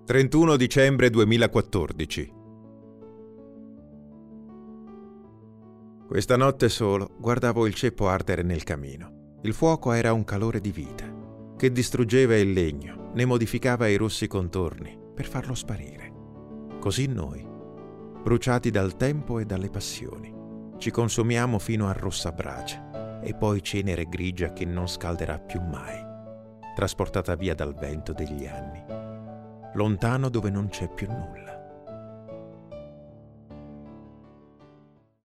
31 dicembre 2014. Questa notte solo guardavo il ceppo ardere nel camino. Il fuoco era un calore di vita, che distruggeva il legno, ne modificava i rossi contorni per farlo sparire. Così noi, bruciati dal tempo e dalle passioni, ci consumiamo fino a rossa brace e poi cenere grigia che non scalderà più mai, trasportata via dal vento degli anni, lontano dove non c'è più nulla.